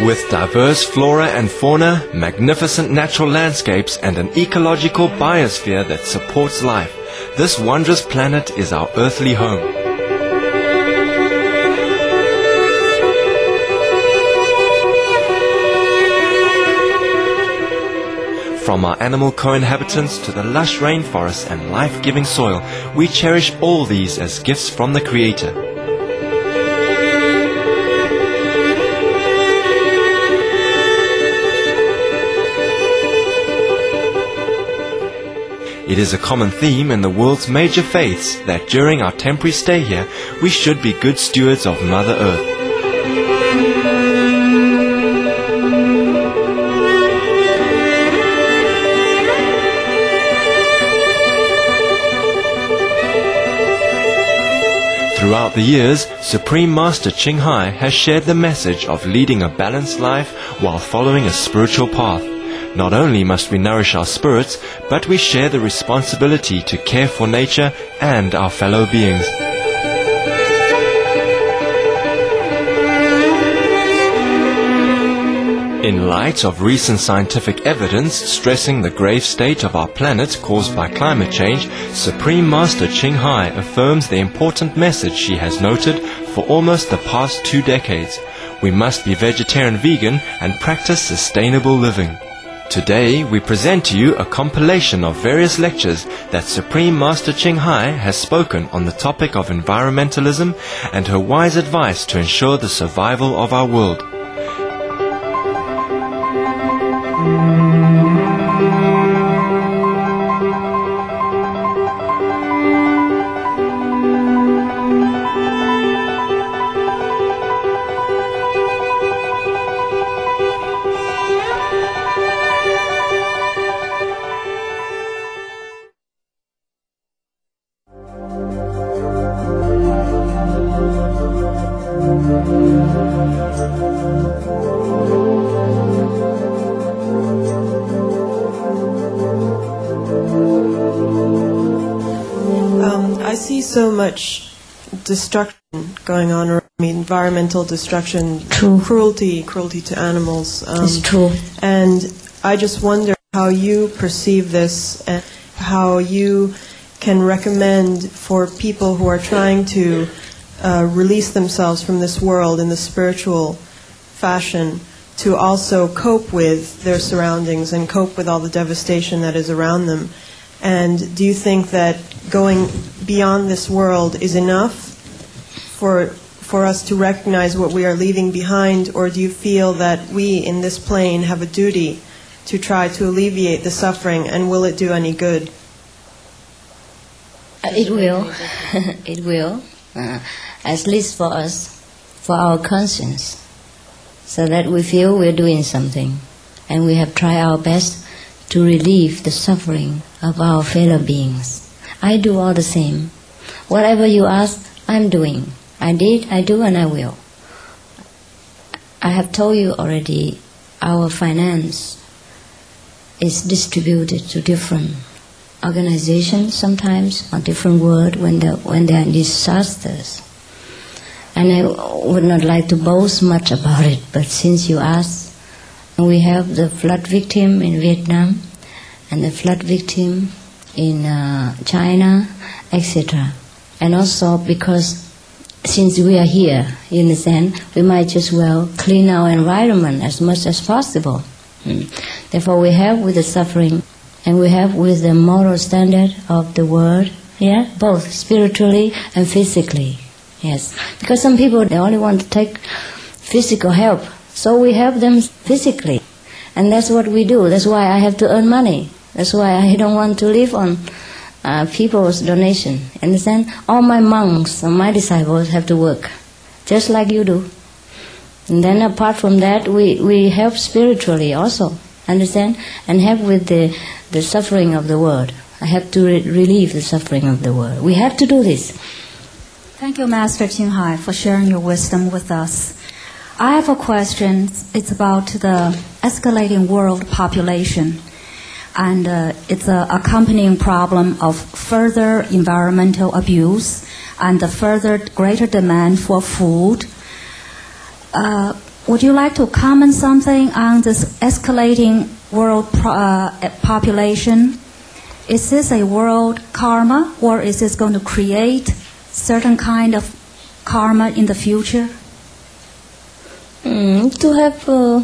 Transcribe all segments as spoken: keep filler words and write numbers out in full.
With diverse flora and fauna, magnificent natural landscapes, and an ecological biosphere that supports life, this wondrous planet is our earthly home. From our animal co-inhabitants to the lush rainforests and life-giving soil, we cherish all these as gifts from the Creator. It is a common theme in the world's major faiths that during our temporary stay here, we should be good stewards of Mother Earth. Throughout the years, Supreme Master Ching Hai has shared the message of leading a balanced life while following a spiritual path. Not only must we nourish our spirits, but we share the responsibility to care for nature and our fellow beings. In light of recent scientific evidence stressing the grave state of our planet caused by climate change, Supreme Master Ching Hai affirms the important message she has noted for almost the past two decades. We must be vegetarian-vegan and practice sustainable living. Today, we present to you a compilation of various lectures that Supreme Master Ching Hai has spoken on the topic of environmentalism and her wise advice to ensure the survival of our world. So much destruction going on around me, environmental destruction, true. cruelty, cruelty to animals. Um, it's true. And I just wonder how you perceive this and how you can recommend for people who are trying to uh, release themselves from this world in the spiritual fashion to also cope with their surroundings and cope with all the devastation that is around them. And do you think that going beyond this world is enough for for us to recognize what we are leaving behind, or do you feel that we in this plane have a duty to try to alleviate the suffering, and will it do any good? Uh, it will. It will. Uh, at least for us, for our conscience, so that we feel we're doing something, and we have tried our best to relieve the suffering of our fellow beings. I do all the same. Whatever you ask, I'm doing. I did, I do, and I will. I have told you already, our finance is distributed to different organizations sometimes, on different world when there when there are disasters. And I would not like to boast much about it, but since you asked, we have the flood victim in Vietnam and the flood victim in uh, China, et cetera. And also because since we are here, you understand, we might just well clean our environment as much as possible. Mm. Therefore we have with the suffering and we have with the moral standard of the world, yeah, both spiritually and physically, yes. Because some people, they only want to take physical help, so we help them physically. And that's what we do. That's why I have to earn money. That's why I don't want to live on uh, people's donation. Understand? All my monks and my disciples have to work, just like you do. And then apart from that, we, we help spiritually also. Understand? And help with the, the suffering of the world. I have to re- relieve the suffering of the world. We have to do this. Thank you, Master Ching Hai, for sharing your wisdom with us. I have a question. It's about the escalating world population. And uh, it's an accompanying problem of further environmental abuse and the further greater demand for food. Uh, would you like to comment something on this escalating world pro- uh, population? Is this a world karma, or is this going to create certain kind of karma in the future? Mm, to have uh,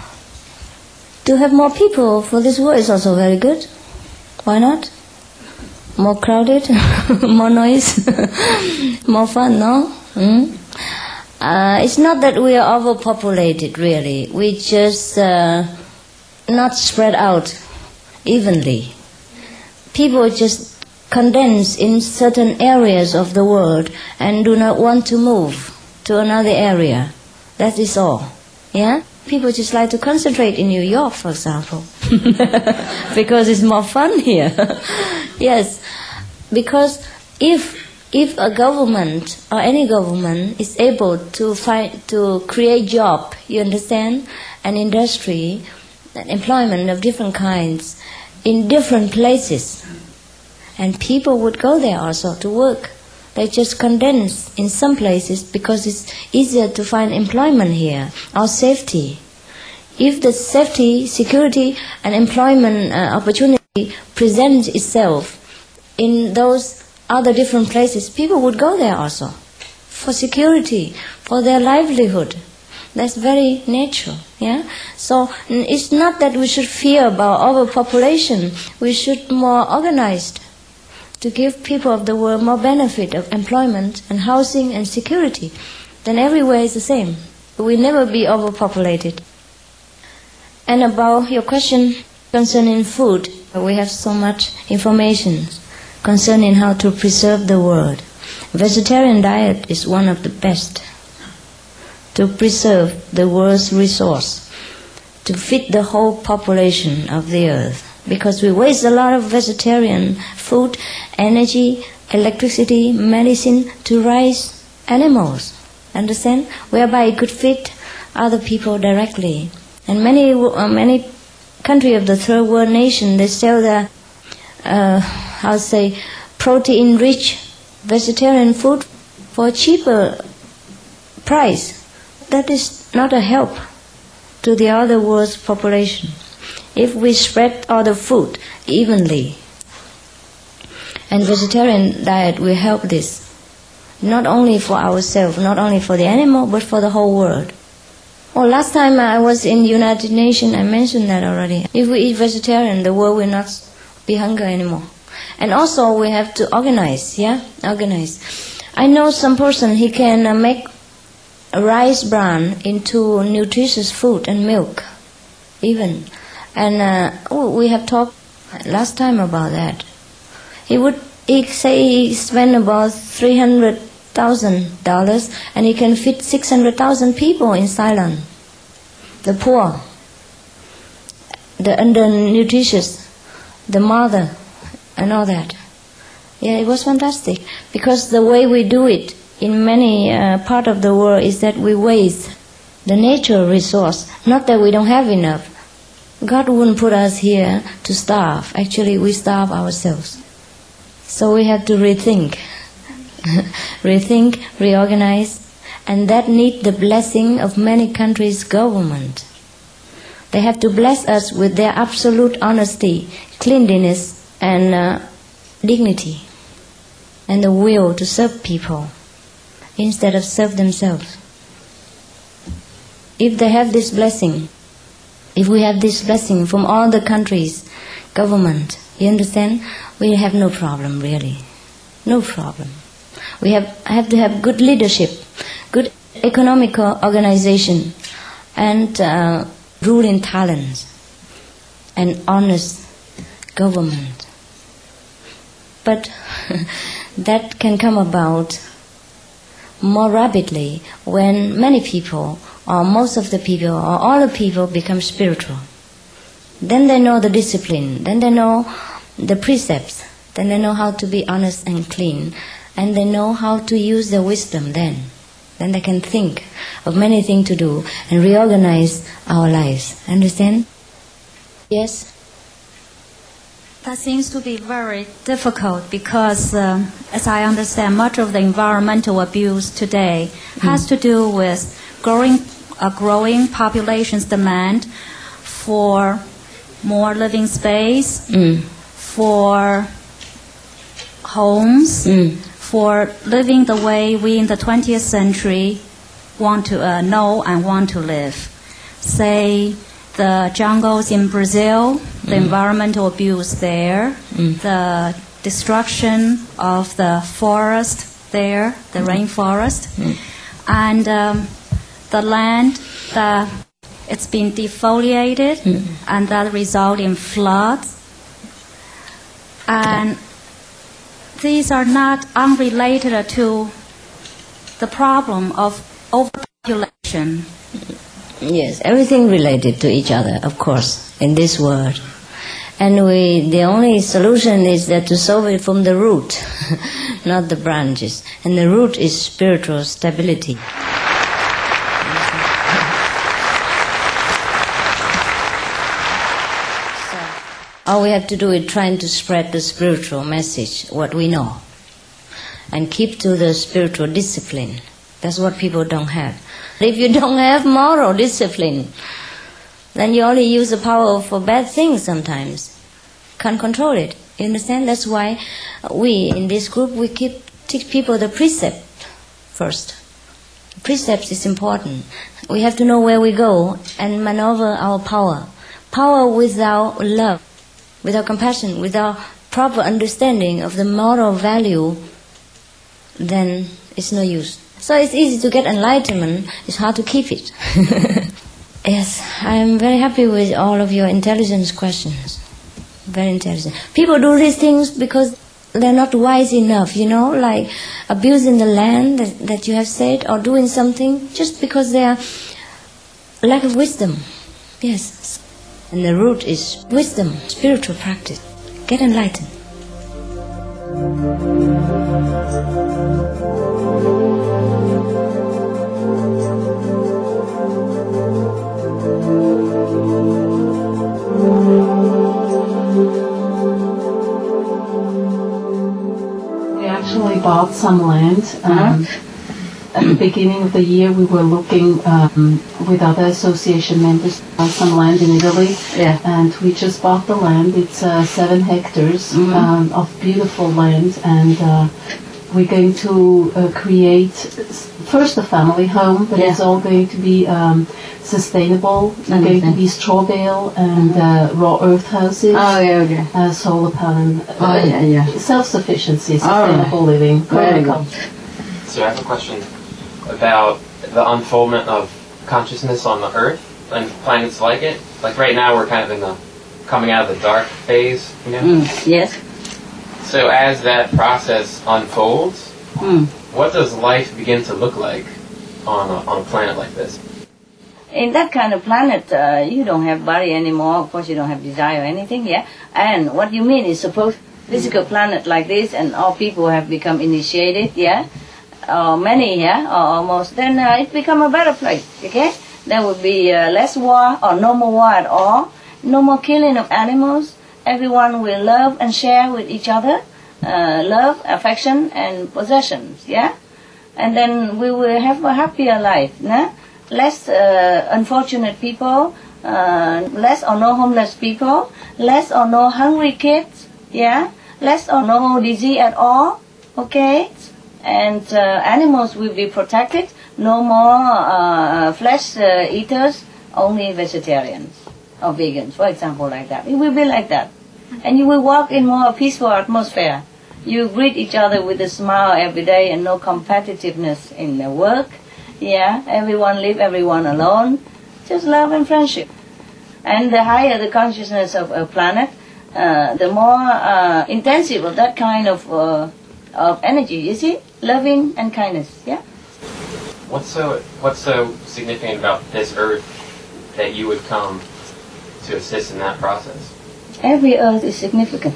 to have more people for this world is also very good. Why not? More crowded, more noise, more fun, no? Mm? Uh, it's not that we are overpopulated, really. We just uh, not spread out evenly. People just condense in certain areas of the world and do not want to move to another area. That is all. Yeah? People just like to concentrate in New York, for example, because it's more fun here. Yes, because if if a government or any government is able to find to create job, you understand, an industry, an employment of different kinds in different places, and people would go there also to work. They just condense in some places because it's easier to find employment here, or safety. If the safety, security, and employment uh, opportunity presents itself in those other different places, people would go there also for security, for their livelihood. That's very natural. Yeah. So it's not that we should fear about overpopulation. We should more organized to give people of the world more benefit of employment and housing and security. Then everywhere is the same. We will never be overpopulated. And about your question concerning food, we have so much information concerning how to preserve the world. Vegetarian diet is one of the best to preserve the world's resource, to feed the whole population of the earth. Because we waste a lot of vegetarian food, energy, electricity, medicine to raise animals, understand? Whereby it could feed other people directly. And many uh, many countries of the third world nation, they sell the, uh, how to say, protein-rich vegetarian food for a cheaper price. That is not a help to the other world's population. If we spread all the food evenly, and vegetarian diet will help this, not only for ourselves, not only for the animal, but for the whole world. Oh, last time I was in United Nations, I mentioned that already. If we eat vegetarian, the world will not be hungry anymore. And also we have to organize, yeah, organize. I know some person, he can uh, make a rice bran into nutritious food and milk, even. And uh, oh, we have talked last time about that. He would he say he spent about three hundred thousand dollars, and he can feed six hundred thousand people in Ceylon, the poor, the undernutritious, the mother, and all that. Yeah, it was fantastic, because the way we do it in many uh, parts of the world is that we waste the natural resource. Not that we don't have enough. God wouldn't put us here to starve. Actually, we starve ourselves. So we have to rethink, rethink, reorganize, and that needs the blessing of many countries' government. They have to bless us with their absolute honesty, cleanliness, and uh, dignity, and the will to serve people instead of serve themselves. If they have this blessing, if we have this blessing from all the countries' government, you understand, we have no problem really, no problem. We have have to have good leadership, good economical organization, and uh, ruling talents, and honest government. But that can come about more rapidly when many people, or most of the people, or all the people become spiritual. Then they know the discipline, then they know the precepts, then they know how to be honest and clean, and they know how to use their wisdom then. Then they can think of many things to do and reorganize our lives. Understand? Yes? That seems to be very difficult because, uh, as I understand, much of the environmental abuse today mm. has to do with growing a growing population's demand for more living space, Mm. for homes, Mm. for living the way we in the twentieth century want to uh, know and want to live. Say, the jungles in Brazil, the Mm. environmental abuse there, Mm. the destruction of the forest there, the rainforest, Mm. and um, the land that it's been defoliated, Mm. and that result in floods. And these are not unrelated to the problem of overpopulation. Yes, everything related to each other, of course, in this world. And we, the only solution is that to solve it from the root, not the branches. And the root is spiritual stability. All we have to do is trying to spread the spiritual message, what we know, and keep to the spiritual discipline. That's what people don't have. If you don't have moral discipline, then you only use the power for bad things sometimes. Can't control it. You understand? That's why we, in this group, we keep teach people the precept first. Precepts is important. We have to know where we go and maneuver our power. Power without love, without compassion, without proper understanding of the moral value, then it's no use. So it's easy to get enlightenment, it's hard to keep it. Yes, I'm very happy with all of your intelligence questions. Very intelligent. People do these things because they're not wise enough, you know, like abusing the land that, that you have said, or doing something just because they are lack of wisdom. Yes. And the root is wisdom, spiritual practice. Get enlightened. We actually bought some land. Um, At the beginning of the year, we were looking um, with other association members on some land in Italy, Yeah. and we just bought the land. It's uh, seven hectares Mhm. um, of beautiful land, and uh, we're going to uh, create s- first a family home, but Yeah. it's all going to be um, sustainable. It's going to Understand. be straw bale and uh, raw earth houses, yeah, okay. uh, solar panel, uh, Oh, yeah, yeah. self-sufficiency, All right. sustainable living, Very good. permaculture. So I have a question about the unfoldment of consciousness on the Earth and planets like it. Like right now we're kind of in the coming out of the dark phase, you know? Mm, yes. So as that process unfolds, Mm. what does life begin to look like on a, on a planet like this? In that kind of planet, uh, you don't have body anymore. Of course, you don't have desire or anything, yeah? And what you mean is suppose physical planet like this and all people have become initiated, yeah? Or many, yeah? Or almost, then uh, it become a better place, okay? There will be uh, less war or no more war at all. No more killing of animals. Everyone will love and share with each other. Uh, love, affection, and possessions, yeah? And then we will have a happier life, nah? Less uh, unfortunate people, uh, less or no homeless people, less or no hungry kids, yeah? Less or no disease at all, okay? And uh, animals will be protected, no more uh, flesh uh, eaters, only vegetarians or vegans, for example, like that. It will be like that. And you will walk in more peaceful atmosphere. You greet each other with a smile every day and no competitiveness in the work. Yeah, everyone live, everyone alone. Just love and friendship. And the higher the consciousness of a planet, uh, the more uh, intensive of that kind of uh, of energy, you see? Loving and kindness, yeah? What's so what's so significant about this Earth that you would come to assist in that process? Every earth is significant.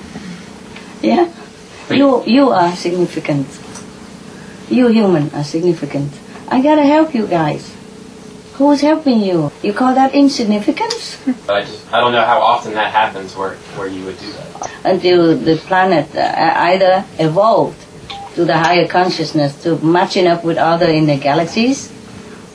Yeah? You you are significant. You human are significant. I gotta help you guys. Who's helping you? You call that insignificance? But I just I don't know how often that happens where where you would do that. Until the planet uh, either evolved to the higher consciousness, to matching up with other in the galaxies,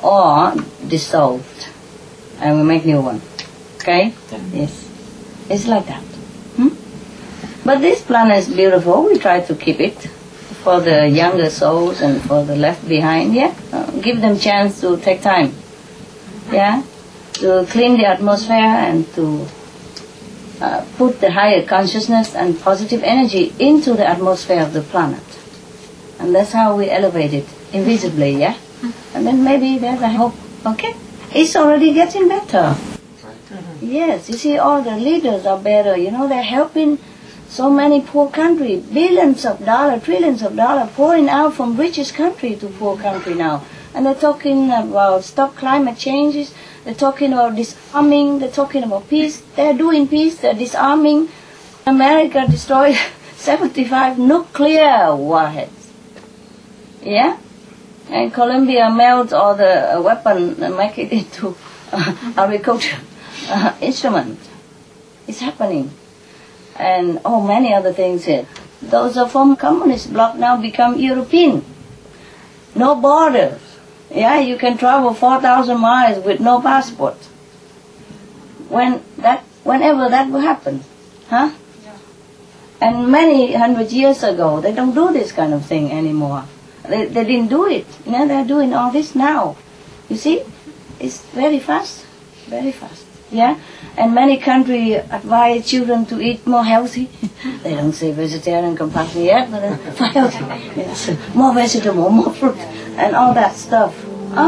or dissolved, and we make new one. Okay? Yeah. Yes. It's like that. Hmm? But this planet is beautiful. We try to keep it for the younger souls and for the left behind. Yeah. Uh, give them chance to take time. Yeah. To clean the atmosphere and to uh, put the higher consciousness and positive energy into the atmosphere of the planet. And that's how we elevate it invisibly. Yeah. And then maybe there's a hope. Okay. It's already getting better. Yes, you see, all the leaders are better. You know, they're helping so many poor countries, billions of dollars, trillions of dollars pouring out from richest country to poor country now. And they're talking about stop climate changes. They're talking about disarming. They're talking about peace. They're doing peace. They're disarming. America destroyed seventy-five nuclear warheads. Yeah? And Colombia melts all the uh, weapon and make it into uh, agriculture. Uh, instrument. It's happening. And oh, many other things here. Those are from communist bloc now become European. No borders. Yeah, you can travel four thousand miles with no passport. When that, whenever that will happen. Huh? Yeah. And many hundred years ago, they don't do this kind of thing anymore. They, they didn't do it. Now they're doing all this now. You see? It's very fast. Very fast. Yeah, and many countries advise children to eat more healthy. They don't say vegetarian completely yet, but uh, for healthy. Yes. More vegetable, more fruit, and all that stuff. Huh?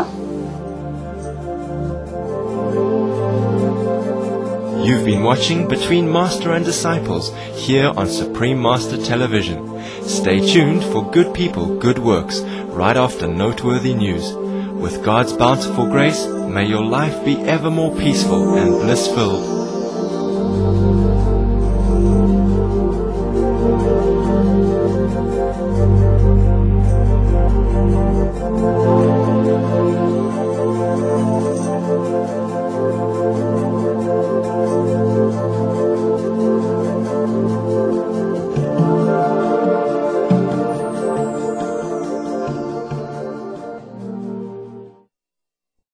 You've been watching Between Master and Disciples here on Supreme Master Television. Stay tuned for good people, good works, right after noteworthy news. With God's bountiful grace, may your life be ever more peaceful and bliss-filled.